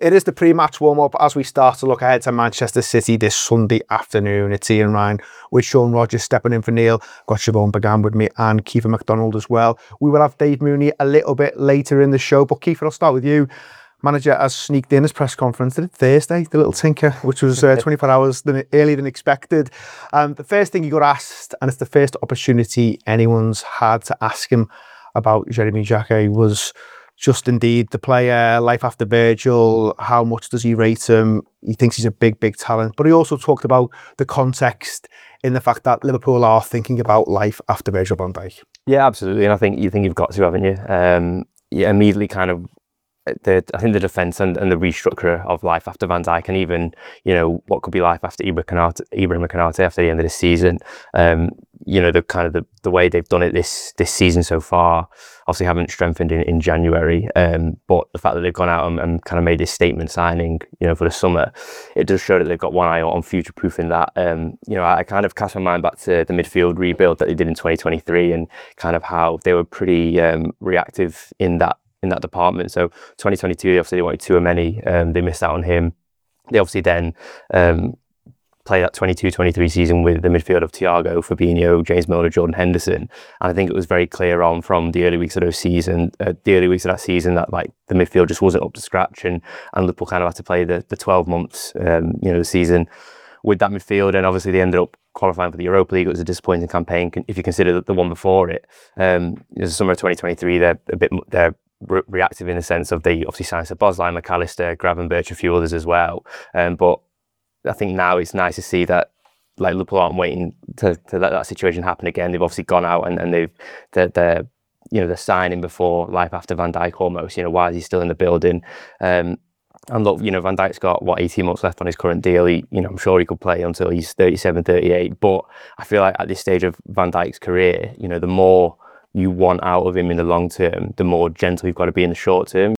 It is the pre-match warm-up as we start to look ahead to Manchester City this Sunday afternoon. It's Ian Ryan with Sean Rogers stepping in for Neil. Got Siobhan Began with me and Kiefer MacDonald as well. We will have Dave Mooney a little bit later in the show, but Kiefer, I'll start with you. Manager has sneaked in his press conference. Did it Thursday, the little tinker, which was 24 hours earlier than expected. The first thing he got asked, and it's the first opportunity anyone's had to ask him about Jeremy Jacquet, was just indeed the player, life after Virgil, how much does he rate him? He thinks he's a big, big talent. But he also talked about the context in the fact that Liverpool are thinking about life after Virgil van Dijk. Yeah, absolutely. And I think you've got to, haven't you? Immediately kind of I think the defence and the restructure of life after Van Dijk, and even what could be life after Ibrahim Konate after the end of the season. The kind of the way they've done it this season so far, obviously haven't strengthened in January, but the fact that they've gone out and kind of made this statement signing for the summer, it does show that they've got one eye on future proofing that. I kind of cast my mind back to the midfield rebuild that they did in 2023 and kind of how they were pretty reactive in that department. So 2022, obviously they wanted Tchouaméni, they missed out on him. They obviously then play that 22-23 season with the midfield of Thiago, Fabinho, James Milner, Jordan Henderson. And I think it was very clear on from the early weeks of that season that like the midfield just wasn't up to scratch, and Liverpool kind of had to play the 12 months, the season with that midfield. And obviously they ended up qualifying for the Europa League. It was a disappointing campaign if you consider the one before it. The summer of 2023, they're reactive in the sense of they obviously signed Szoboszlai, McAllister, Gravenberch, a few others as well. But I think now it's nice to see that like Liverpool aren't waiting to let that situation happen again. They've obviously gone out and they're signing before life after Van Dijk almost. Why is he still in the building? And look, Van Dijk's got 18 months left on his current deal. I'm sure he could play until he's 37, 38. But I feel like at this stage of Van Dijk's career, the more you want out of him in the long term, the more gentle you've got to be in the short term.